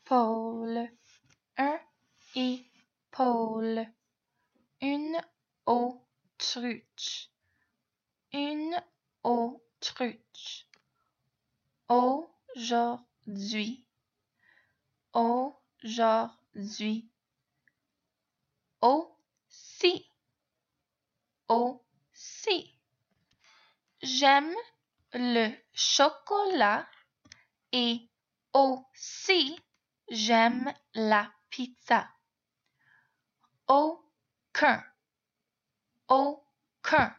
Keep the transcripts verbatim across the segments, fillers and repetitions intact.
épaule, un épaule, une autruche, une autruche, aujourd'hui, aujourd'hui, aussi, aussi. J'aime le chocolat et aussi j'aime la pizza. Aucun, aucun.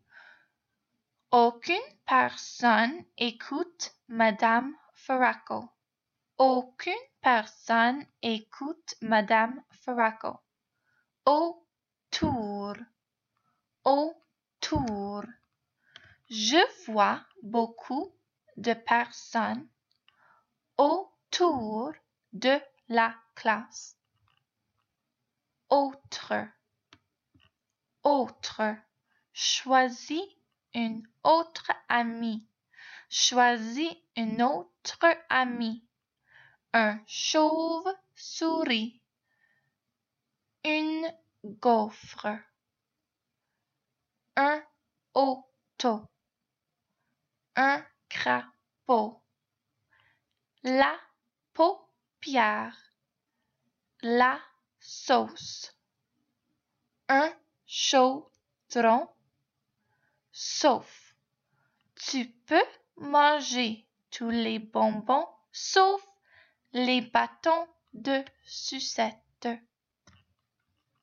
Aucune personne écoute Madame Ferraco. Aucune personne écoute Madame Ferraco. Autour, autour. Je vois beaucoup de personnes autour de la classe. Autre, autre. Choisis une autre amie. Choisis une autre amie. Un chauve-souris. Une gaufre. Un auto. Un crapaud. La paupière. La sauce. Un chaudron. Sauf. Tu peux manger tous les bonbons sauf les bâtons de sucette.